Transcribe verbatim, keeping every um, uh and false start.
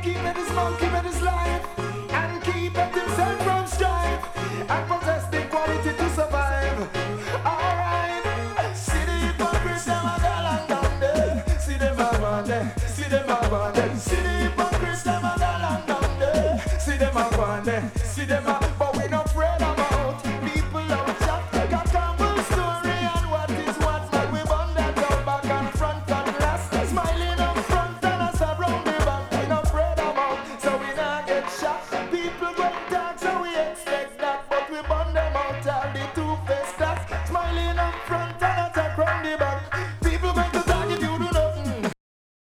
keep it his man, keep it his life, and keep it himself from strife, and possess the quality to survive. Alright, see the hypocrites, them a go along down there. See them a go there, see them a go there. See the hypocrites, them a go along down there. See them a go there, see them a